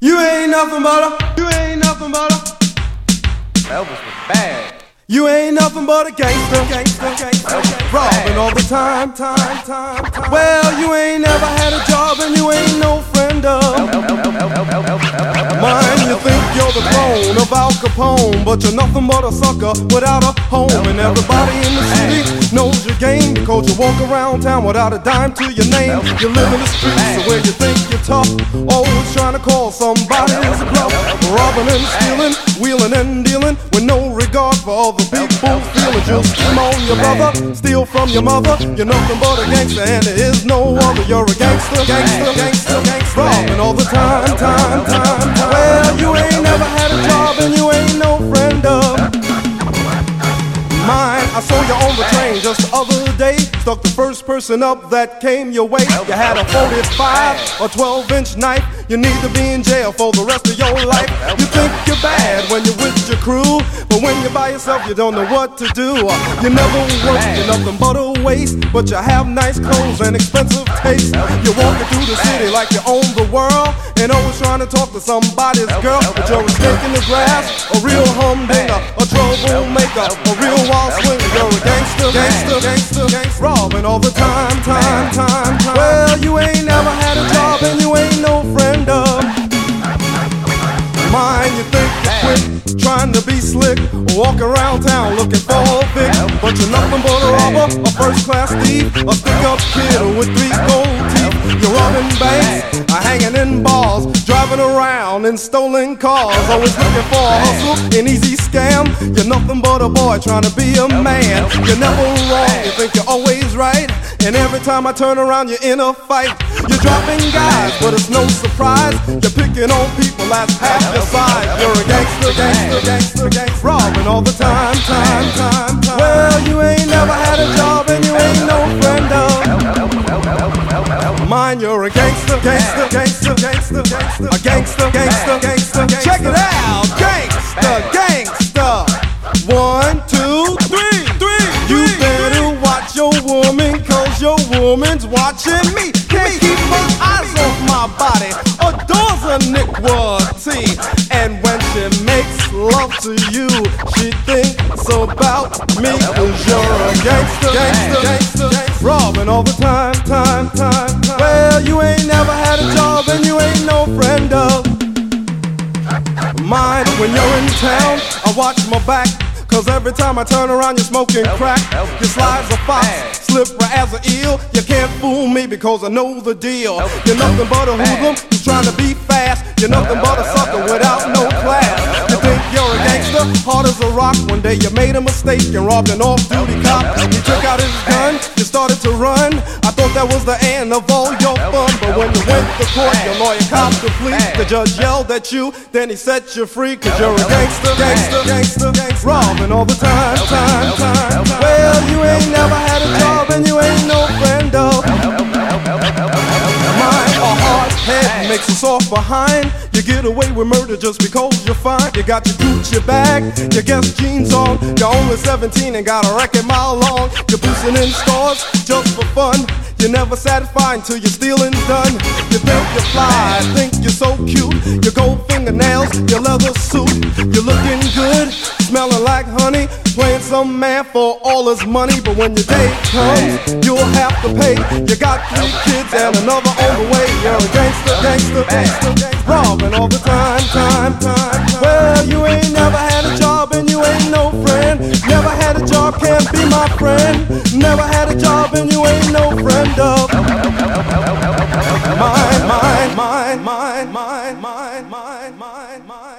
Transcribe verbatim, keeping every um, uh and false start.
You ain't nothing but a, you ain't nothing but a, Elvis was bad. You ain't nothing but a gangster, gangster, gangster, robbing all the time, time, time, time. Well, you ain't never had a job and you ain't no friend of mine. You think you're the clone of Al Capone, but you're nothing but a sucker without a home. And everybody in the city knows your game because you walk around town without a dime to your name. You live in the streets where you think you're tough, always trying to call somebody's bluff. Robbing and stealing, wheeling and dealing with no regard for all the people feeling. You'll scheme on your brother, steal from your mother. You're nothing but a gangster and there is no other. You're a gangster, gangster, gangster, gangster, robbing all the time, time, time, time. Well, you ain't never had a job and you ain't no friend of mine. I saw you on the train just the other day. Stuck the first person up that came your way. You had a forty-five or twelve inch knife. You need to be in jail for the rest of your life. You think you're bad when you're with your crew, but when you're by yourself you don't know what to do. You never work, you're nothing but a waste, but you have nice clothes and expensive taste. You're walking through the city like you own the world, and always trying to talk to somebody's girl. But you're a snake in the grass, a real humdinger, a troublemaker, a real wild swinger. You're a gangster, gangster, gangster, gangster, robbing all the time, time, time, time. Well, you ain't never had a job and you ain't no friend of mine. You think you're quick, trying to be slick, walk around town looking for a fix, but you're nothing but a robber, a first-class thief, a stick-up kid with three gold teeth. You're robbing banks, hanging in bars, driving around in stolen cars, always looking for a hustle, an easy scam. You're nothing but a boy trying to be a man. You're never wrong, you think you're always right, and every time I turn around you're in a fight. You're dropping guys, but it's no surprise, you're picking on people that's half your size. You're a gangster, gangster, gangster, gangster, robbing all the time, time, time, time. Well, you ain't never had a job and you ain't no friend of mine. You're a gangster, gangster, gangster, gangster, gangster, a gangster, gangster, gangster, gangster. Check it out, gangster, gangster. One, two, three, three. You better watch your woman, cause your woman's watching me. Can't keep her eyes off my body, adores a nicotine. And when she makes love to you, she thinks about me. Cause you're a gangster, gangster, gangster, gangster, robbing all the time, time, time, time. Well, you ain't never had a job and you ain't no friend of mine. When you're in town, I watch my back, cause every time I turn around you're smoking crack. Your slide's a fox, slippery as an eel. You can't fool me because I know the deal. You're nothing but a hoodlum who's trying to be fast. You're nothing but a sucker without no class. You think you're a gangster, hard as a rock. One day you made a mistake and robbed an off-duty cop. He took out his gun, you started to run. I thought that was the end of all your fun, but when you went to court, your lawyer copped the plea. The judge yelled at you, then he set you free. Cause you're a gangster, gangster, gangster, gangster, robbing all the time, time, time, time. Well, you ain't never had a job and you ain't no friend of mine. A hard head makes us off behind. You get away with murder just because you're fine. You got your Gucci bag, your Guess jeans on. You're only seventeen and got a record mile long. You're boosting in stores just for fun. You're never satisfied until your stealing's done. You think you're fly, think you're so cute. Your gold fingernails, your leather suit. You're looking good, smelling like honey, playing some man for all his money. But when your day comes, you'll have to pay. You got three kids and another on the way. You're a gangster, gangster, gangster, gangster, robbing all the time, time, time, time. Well, you ain't never had a job and you ain't no friend. Never had a job, can't be my friend. Never had a job and you ain't no friend of mine, mine, mine, mine, mine, mine, mine, mine, mine, mine.